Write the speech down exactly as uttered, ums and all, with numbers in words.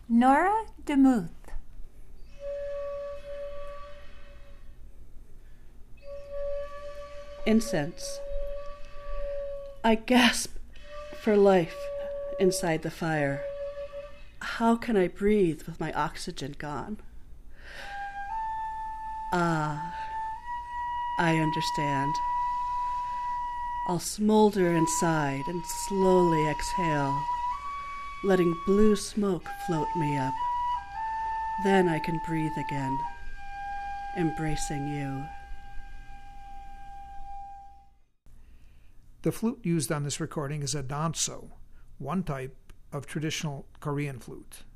Nora DeMuth. Incense. I gasp for life inside the fire. How can I breathe with my oxygen gone? Ah, I understand. I'll smolder inside and slowly exhale, letting blue smoke float me up. Then I can breathe again, embracing you. The flute used on this recording is a danso, one type of traditional Korean flute.